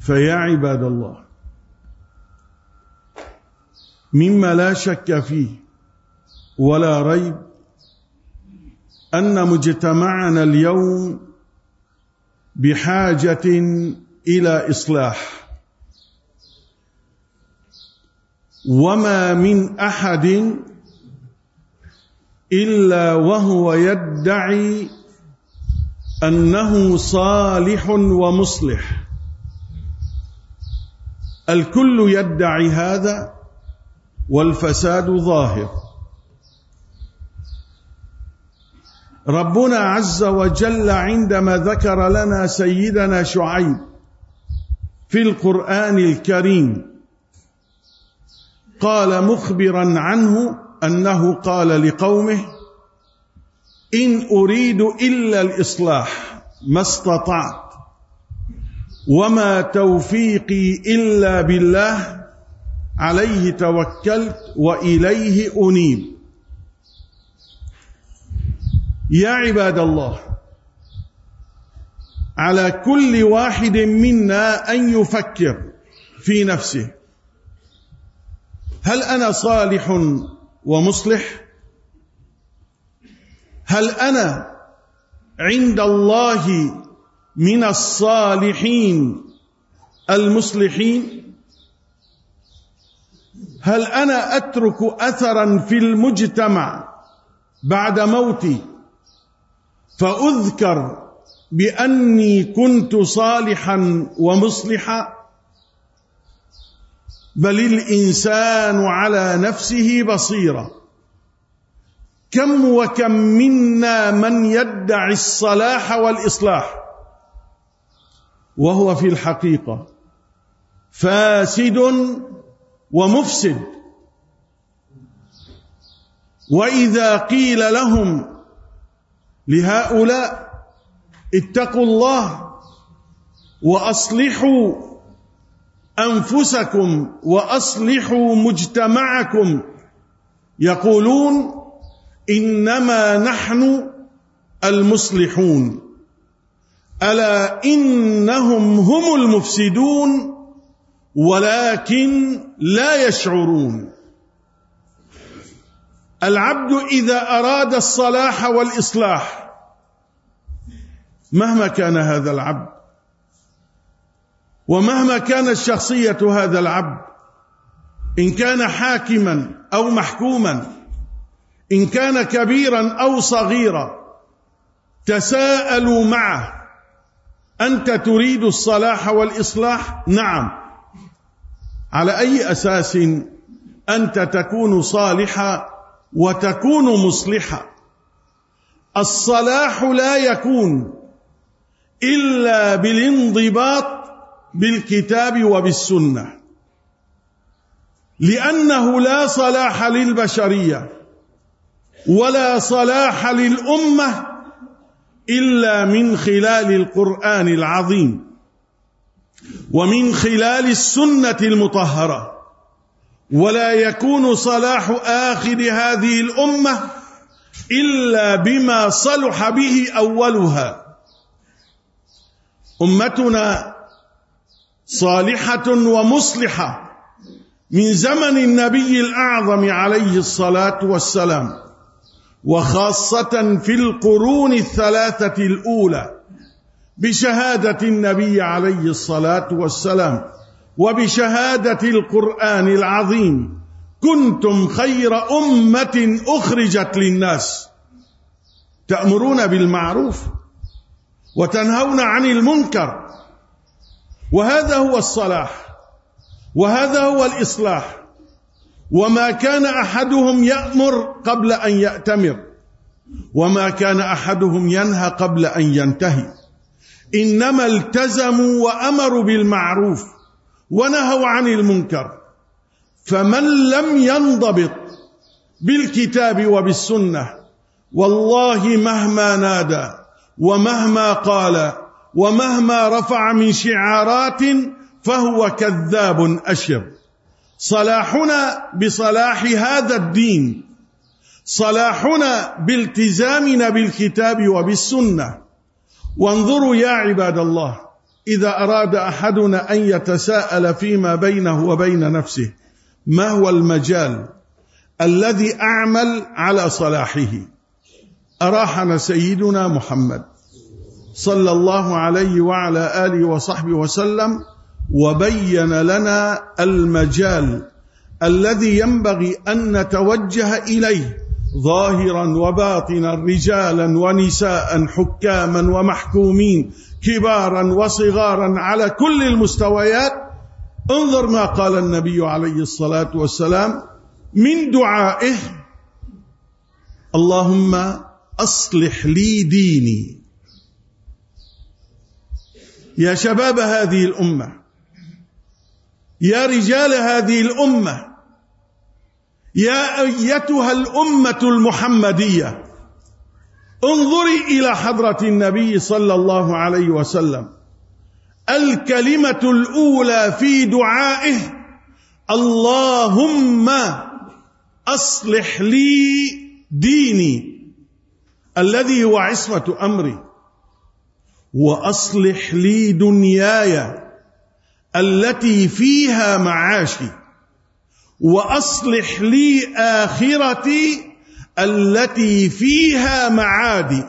فيا عباد الله، مما لا شك فيه ولا ريب أن مجتمعنا اليوم بحاجة إلى إصلاح، وما من أحد إلا وهو يدعي أنه صالح ومصلح. الكل يدعي هذا والفساد ظاهر. ربنا عز وجل عندما ذكر لنا سيدنا شعيب في القرآن الكريم قال مخبرا عنه أنه قال لقومه: إن أريد إلا الإصلاح ما استطعت وما توفيقي إلا بالله عليه توكلت وإليه أنيب. يا عباد الله، على كل واحد منا أن يفكر في نفسه: هل أنا صالح ومصلح؟ هل أنا عند الله من الصالحين المصلحين؟ هل أنا أترك أثرا في المجتمع بعد موتي فأذكر بأني كنت صالحا ومصلحا؟ بل الإنسان على نفسه بصيرة. كم وكم منا من يدعي الصلاح والإصلاح وهو في الحقيقة فاسد ومفسد. وإذا قيل لهم لهؤلاء اتقوا الله وأصلحوا أنفسكم وأصلحوا مجتمعكم، يقولون إنما نحن المصلحون، ألا إنهم هم المفسدون ولكن لا يشعرون. العبد إذا أراد الصلاح والإصلاح مهما كان هذا العبد ومهما كانت شخصية هذا العبد، إن كان حاكما أو محكوما، إن كان كبيرا أو صغيرا، تساءلوا معه: أنت تريد الصلاح والإصلاح؟ نعم. على أي أساس أنت تكون صالحا وتكون مصلحا؟ الصلاح لا يكون إلا بالانضباط بالكتاب وبالسنة، لأنه لا صلاح للبشرية ولا صلاح للأمة إلا من خلال القرآن العظيم ومن خلال السنة المطهرة، ولا يكون صلاح آخر هذه الأمة إلا بما صلح به أولها. أمتنا صالحة ومصلحة من زمن النبي الأعظم عليه الصلاة والسلام، وخاصة في القرون الثلاثة الأولى، بشهادة النبي عليه الصلاة والسلام وبشهادة القرآن العظيم: كنتم خير أمة أخرجت للناس تأمرون بالمعروف وتنهون عن المنكر. وهذا هو الصلاح وهذا هو الإصلاح. وما كان أحدهم يأمر قبل أن يأتمر، وما كان أحدهم ينهى قبل أن ينتهي، إنما التزموا وأمروا بالمعروف ونهوا عن المنكر. فمن لم ينضبط بالكتاب وبالسنة، والله مهما نادى ومهما قال ومهما رفع من شعارات فهو كذاب أشر. صلاحنا بصلاح هذا الدين، صلاحنا بالتزامنا بالكتاب وبالسنة. وانظروا يا عباد الله إذا أراد أحدنا أن يتساءل فيما بينه وبين نفسه ما هو المجال الذي أعمل على صلاحه، أراحنا سيدنا محمد صلى الله عليه وعلى آله وصحبه وسلم وبين لنا المجال الذي ينبغي أن نتوجه إليه ظاهرا وباطنا، رجالا ونساء، حكاما ومحكومين، كبارا وصغارا، على كل المستويات. انظر ما قال النبي عليه الصلاة والسلام من دعائه: اللهم أصلح لي ديني. يا شباب هذه الأمة، يا رجال هذه الأمة، يا أيتها الأمة المحمدية، انظري إلى حضرة النبي صلى الله عليه وسلم. الكلمة الأولى في دعائه: اللهم أصلح لي ديني الذي هو عصمة أمري، وأصلح لي دنياي التي فيها معاشي، وأصلح لي آخرتي التي فيها معادي.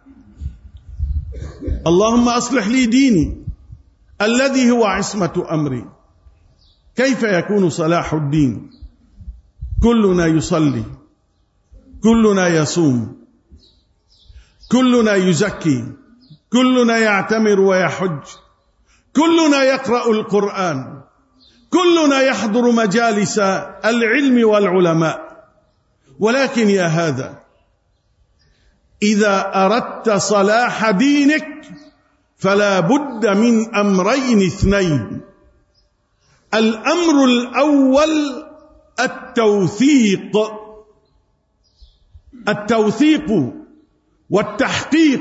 اللهم أصلح لي ديني الذي هو عصمة أمري. كيف يكون صلاح الدين؟ كلنا يصلي، كلنا يصوم، كلنا يزكي، كلنا يعتمر ويحج، كلنا يقرأ القرآن، كلنا يحضر مجالس العلم والعلماء. ولكن يا هذا، إذا أردت صلاح دينك فلا بد من أمرين اثنين. الأمر الأول التوثيق والتحقيق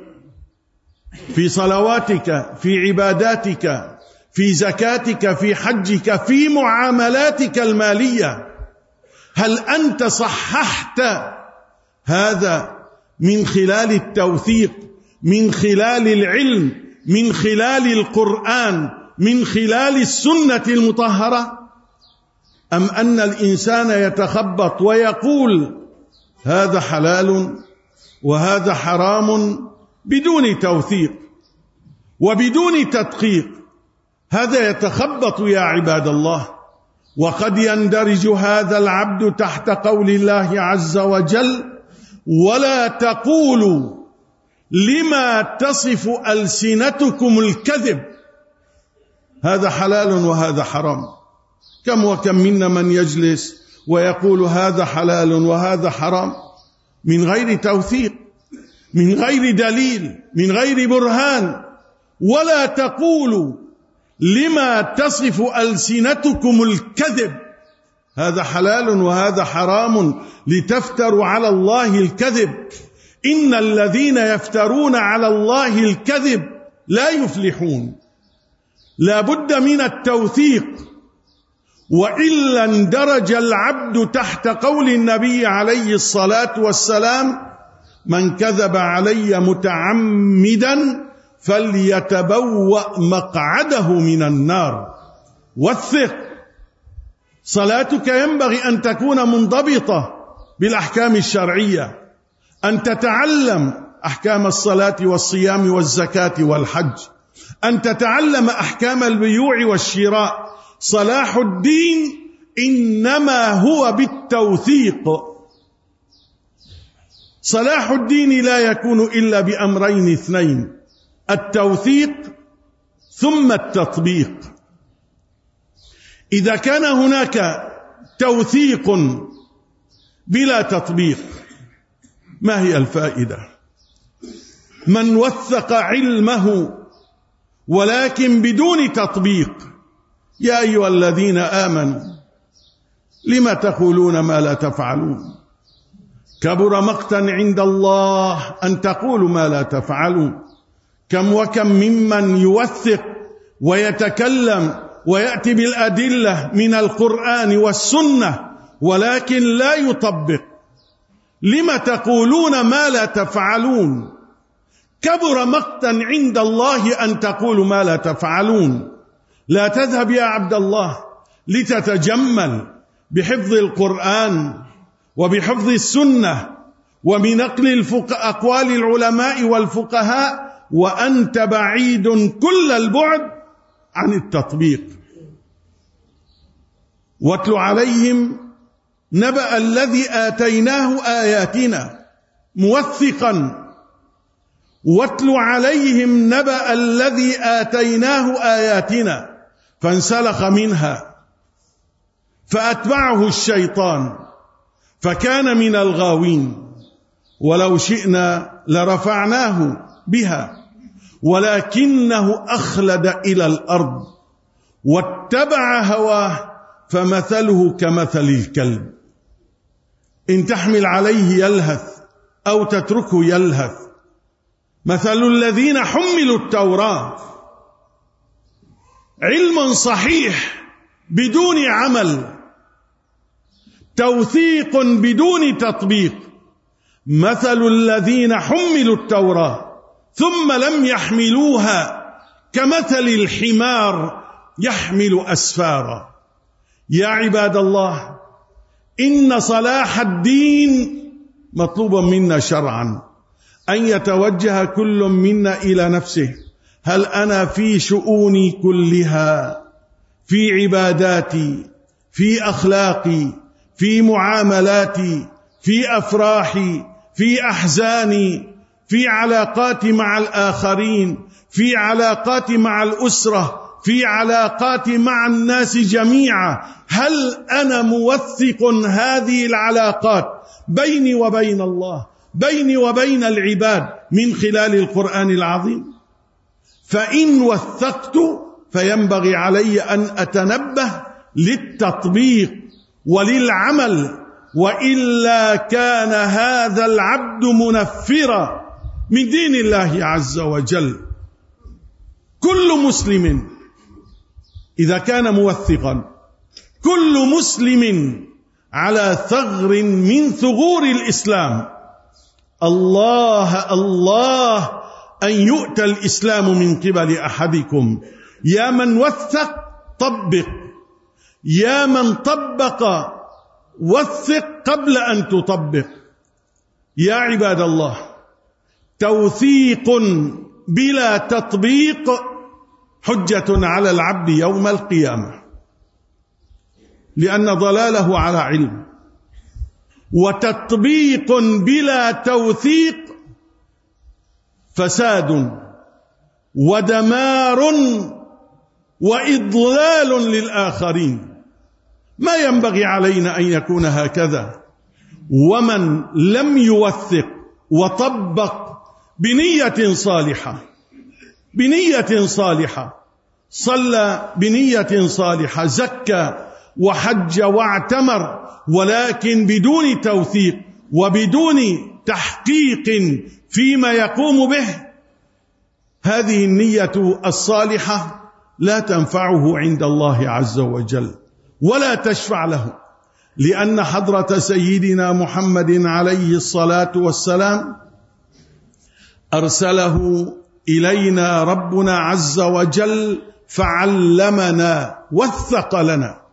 في صلواتك، في عباداتك، في زكاتك، في حجك، في معاملاتك المالية. هل أنت صححت هذا من خلال التوثيق، من خلال العلم، من خلال القرآن، من خلال السنة المطهرة؟ أم أن الإنسان يتخبط ويقول هذا حلال وهذا حرام بدون توثيق وبدون تدقيق؟ هذا يتخبط يا عباد الله. وقد يندرج هذا العبد تحت قول الله عز وجل: ولا تقولوا لما تصف ألسنتكم الكذب، هذا حلال وهذا حرام. كم وكم منا من يجلس ويقول هذا حلال وهذا حرام من غير توثيق، من غير دليل، من غير برهان. ولا تقولوا لما تصف ألسنتكم الكذب، هذا حلال وهذا حرام لتفتروا على الله الكذب. إن الذين يفترون على الله الكذب لا يفلحون. لا بد من التوثيق، وإلا اندرج العبد تحت قول النبي عليه الصلاة والسلام: من كذب علي متعمدا فليتبوأ مقعده من النار. وثق. صلاتك ينبغي أن تكون منضبطة بالأحكام الشرعية، أن تتعلم أحكام الصلاة والصيام والزكاة والحج، أن تتعلم أحكام البيوع والشراء. صلاح الدين إنما هو بالتوثيق. صلاح الدين لا يكون إلا بأمرين اثنين: التوثيق ثم التطبيق. إذا كان هناك توثيق بلا تطبيق ما هي الفائدة؟ من وثق علمه ولكن بدون تطبيق: يا أيها الذين آمنوا لما تقولون ما لا تفعلون؟ كبر مقتا عند الله أن تقولوا ما لا تفعلون. كم وكم ممن يوثق ويتكلم ويأتي بالأدلة من القرآن والسنة ولكن لا يطبق. لما تقولون ما لا تفعلون؟ كبر مقتا عند الله أن تقولوا ما لا تفعلون. لا تذهب يا عبد الله لتتجمل بحفظ القرآن وبحفظ السنة وبنقل أقوال العلماء والفقهاء وأنت بعيد كل البعد عن التطبيق. واتل عليهم نبأ الذي آتيناه آياتنا موثقا. واتل عليهم نبأ الذي آتيناه آياتنا فانسلخ منها فأتبعه الشيطان فكان من الغاوين. ولو شئنا لرفعناه بها ولكنه أخلد إلى الأرض واتبع هواه فمثله كمثل الكلب إن تحمل عليه يلهث أو تتركه يلهث. مثل الذين حملوا التوراة علم صحيح بدون عمل، توثيق بدون تطبيق. مثل الذين حملوا التوراة ثم لم يحملوها كمثل الحمار يحمل أسفارا. يا عباد الله، إن صلاح الدين مطلوب منا شرعا، أن يتوجه كل منا إلى نفسه. هل أنا في شؤوني كلها، في عباداتي، في أخلاقي، في معاملاتي، في أفراحي، في أحزاني، في علاقاتي مع الآخرين، في علاقاتي مع الأسرة، في علاقاتي مع الناس جميعا، هل أنا موثق هذه العلاقات بيني وبين الله، بيني وبين العباد من خلال القرآن العظيم؟ فإن وثقت فينبغي علي أن أتنبه للتطبيق وللعمل، وإلا كان هذا العبد منفرا من دين الله عز وجل. كل مسلم إذا كان موثقا، كل مسلم على ثغر من ثغور الإسلام، الله الله أن يؤتى الإسلام من قبل أحدكم. يا من وثق طبق، يا من طبق وثق قبل أن تطبق. يا عباد الله، توثيق بلا تطبيق حجة على العبد يوم القيامة، لأن ضلاله على علم. وتطبيق بلا توثيق فساد ودمار وإضلال للآخرين. ما ينبغي علينا أن يكون هكذا. ومن لم يوثق وطبق بنية صالحة، بنية صالحة، صلى بنية صالحة، زكى وحج واعتمر، ولكن بدون توثيق وبدون تحقيق فيما يقوم به، هذه النية الصالحة لا تنفعه عند الله عز وجل ولا تشفع له، لأن حضرة سيدنا محمد عليه الصلاة والسلام أرسله إلينا ربنا عز وجل فعلمنا، وثق لنا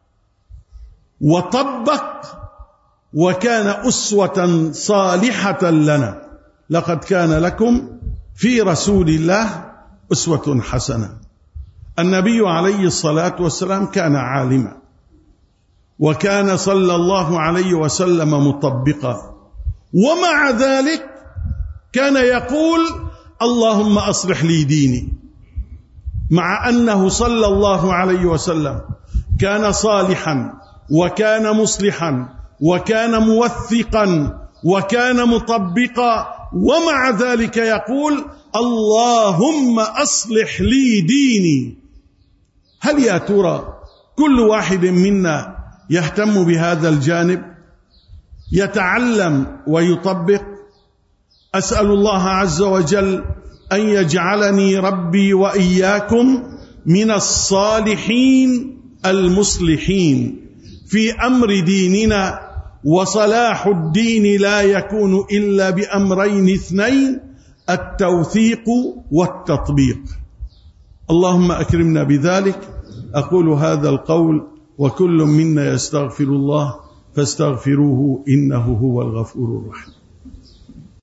وطبق، وكان أسوة صالحة لنا. لقد كان لكم في رسول الله أسوة حسنة. النبي عليه الصلاة والسلام كان عالما، وكان صلى الله عليه وسلم مطبقا، ومع ذلك كان يقول اللهم أصلح لي ديني، مع أنه صلى الله عليه وسلم كان صالحا وكان مصلحا وكان موثقا وكان مطبقا، ومع ذلك يقول اللهم أصلح لي ديني. هل يا ترى كل واحد منا يهتم بهذا الجانب، يتعلم ويطبق؟ أسأل الله عز وجل أن يجعلني ربي وإياكم من الصالحين المصلحين في أمر ديننا. وصلاح الدين لا يكون إلا بأمرين اثنين: التوثيق والتطبيق. اللهم أكرمنا بذلك. أقول هذا القول وكل منا يستغفر الله فاستغفروه إنه هو الغفور الرحيم.